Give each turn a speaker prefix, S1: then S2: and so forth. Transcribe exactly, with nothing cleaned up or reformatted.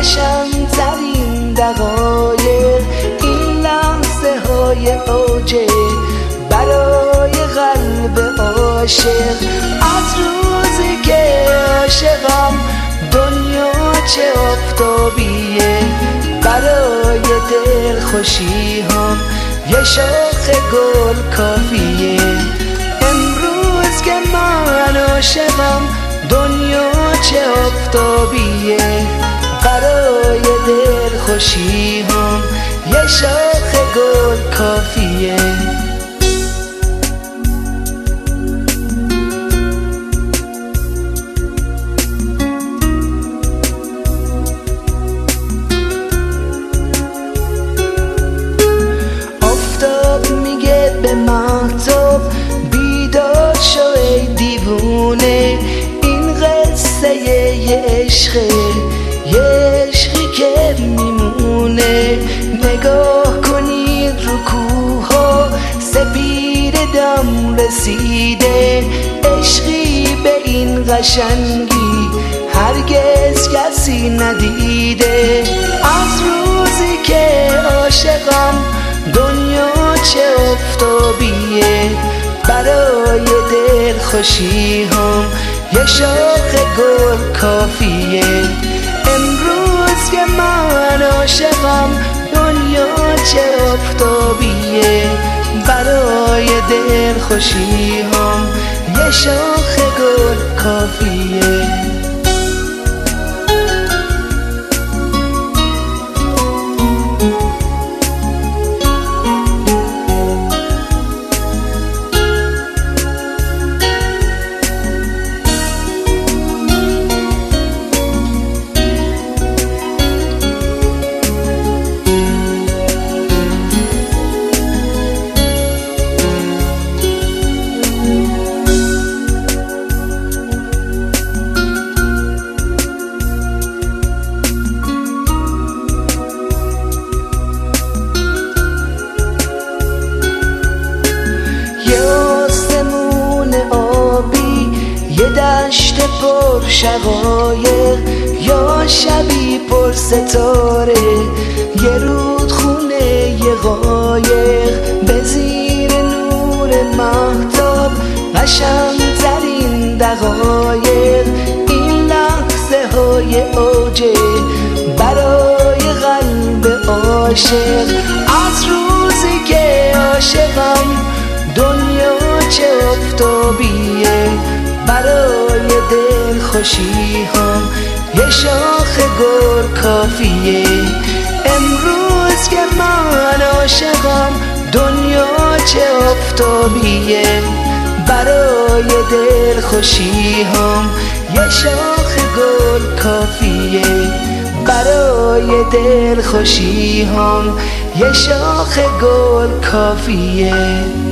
S1: قشنگترین دقایق این لحظه های اوجه برای قلب عاشق. از روزی که عاشقم دنیا چه آفتابیه، برای دل خوشی هم یه شاخ گل کافیه. امروز که من عاشقم دنیا چه آفتابیه، برای دل خوشی هم یه شاخ گل کافیه. آفتاب میگه به مهتاب بیدار شو ای دیوونه، این قصه یه عشقه، یه عشقی که میمونه. نگاه کنید رو کوها سپید دم رسیده، عشقی به این قشنگی هرگز کسی ندیده. از روزی که عاشقم دنیا چه آفتابیه، برای دل خوشی هم یه شاخ گل کافیه. امروز که من عاشقم دنیا چه آفتابیه، برای دل خوشی هم یه شاخ گل کافیه. یه دشت پر شقایق یا شبی پر ستاره، یه رودخونه یه قایق به زیر نور مهتاب. قشنگترین دقایق این لحظه های اوجه برای قلب عاشق. از روزی که عاشقم دنیا چه آفتابیه، برای دل خوشی هم یه شاخ گل کافیه. امروز که من عاشقم دنیا چه آفتابیه، برای دل خوشی هم یه شاخ گل کافیه. برای دل خوشی هم یه شاخ گل کافیه.